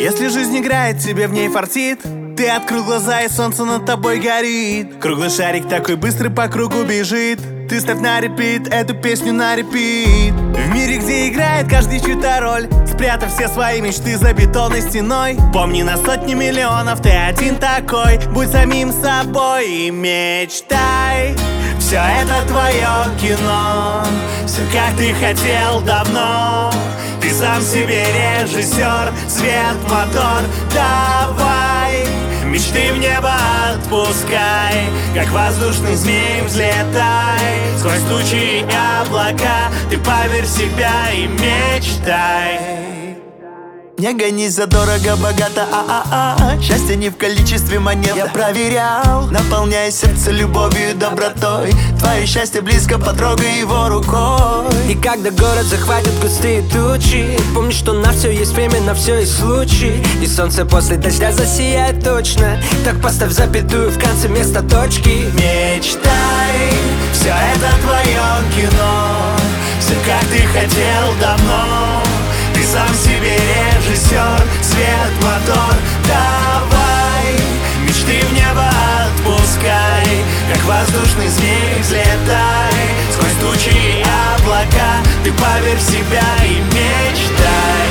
Если жизнь играет, тебе в ней фартит. Ты открыл глаза, и солнце над тобой горит. Круглый шарик такой быстрый по кругу бежит. Ты ставь на репит, эту песню на репит. В мире, где играет каждый чью-то роль, спрятав все свои мечты за бетонной стеной. Помни, на сотни миллионов ты один такой. Будь самим собой и мечтай. Все это твое кино, все как ты хотел давно. Ты сам себе режиссер, свет, мотор, давай. Мечты в небо отпускай, как воздушный змей взлетай. Сквозь тучи и облака ты поверь в себя и мечтай. Не гонись за дорого, богато, счастье не в количестве монет. Я проверял, наполняя сердце любовью и добротой. Твое счастье близко, потрогай его рукой. И когда город захватит густые тучи, помни, что на все есть время, на все есть случай. И солнце после дождя засияет точно. Так поставь запятую в конце места точки. Мечтай, все это твое кино, все как ты хотел давно. Ты сам себе режиссер, свет, мотор, давай. Мечты в небо отпускай, как воздушный змей взлетай. Сквозь тучи и облака ты поверь в себя и мечтай.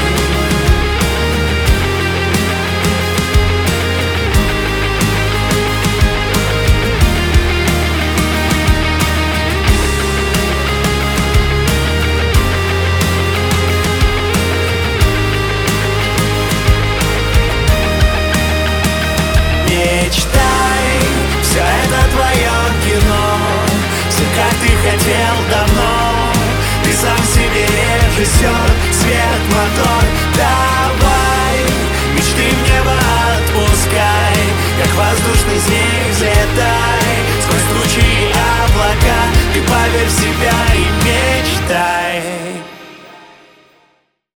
Мечтай, все это твое кино, все как ты хотел давно. Ты сам себе режиссер, свет, мотор,